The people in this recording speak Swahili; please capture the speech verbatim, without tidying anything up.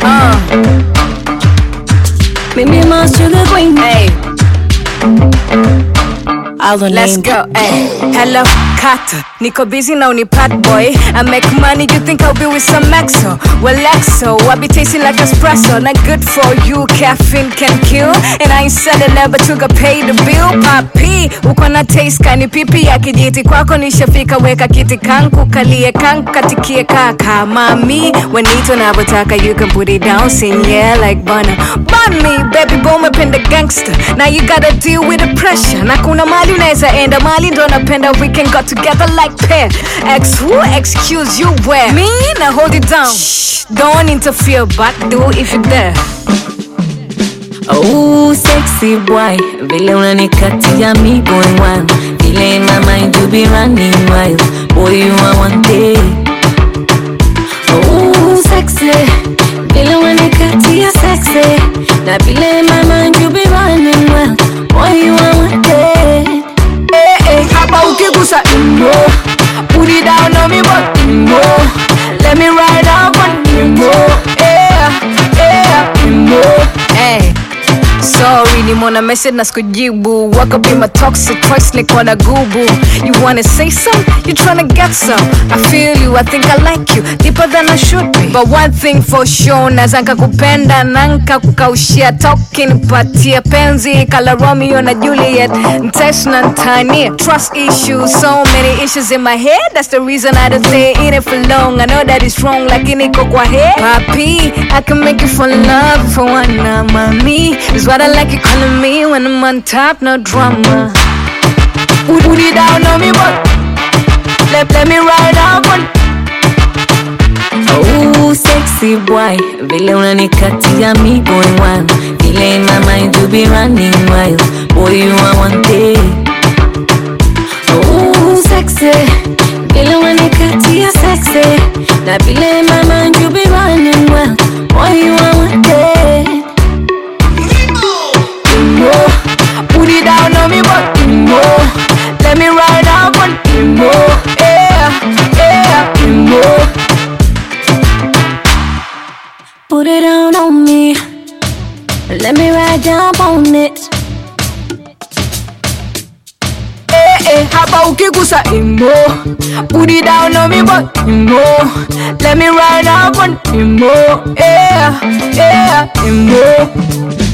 Uh. Mimi my sugar queen. Hey. Let's go, hey. Hello, Kata. Niko busy now, ni pat boy. I make money, you think I'll be with some exo? Well, exo, I be tasting like espresso. Not good for you, caffeine can kill. And I ain't selling never to go pay the bill. Papi, uko na taste kani pipi ya kijiti. Kwako nishafika weka kiti kanku. Kalie kanku katikie kaka. Mami, wanito na butaka, you can put it down. Sing yeah like Burna. Burn me, baby boy, mependa gangster. Now you gotta deal with the pressure. Na kuna mali unaweza enda mali ndo napenda. We can go together like pair. Ex who? Excuse you where? Me? Now hold it down. Shh, don't interfere, but do if you dare. Oh, sexy boy, vile unanikatia me going wild. Vile in my mind you be running wild. Boy, you are one day. Oh, sexy, vile unanikatia sexy. Na vile in my mind you be running wild. Boy, you are one day. Hey, hey, hapa ukigusa imo. Put it down on me, but imo. Let me ride up on imo. Yeah, yeah, imo. Hey. Sorry, nimeona message na sikujibu. Walk up in my toxic twice like wana gubu. You wanna say some? You tryna get some? I feel you, I think I like you deeper than I should be. But one thing for sure, nazanka kupenda nanka kukaushia. Talking patia penzi kala Romeo na Juliet. Ntesh na ntania. Trust issues, so many issues in my head. That's the reason I don't stay in it for long. I know that it's wrong, lakini iko kwa head. Papi, I can make you fall in love for one night, mommy. Is what I like you calling me when I'm on top, no drama. Put it down on me, but let, let me ride up on. Oh, sexy boy, vile unanikatia me going wild. Vile in my mind you be running wild. Boy, you are one day. Oh, sexy, vile unanikatia sexy. Na vile in my mind you be running wild. Boy, you are one day. Put it down on me, but imo. Let me ride up on imo. Yeah, yeah, imo. Put it down on me. Let me ride down on it. Hey, hey, hapa ukigusa imo. Put it down on me, but imo. Let me ride up on imo. Yeah, yeah, imo.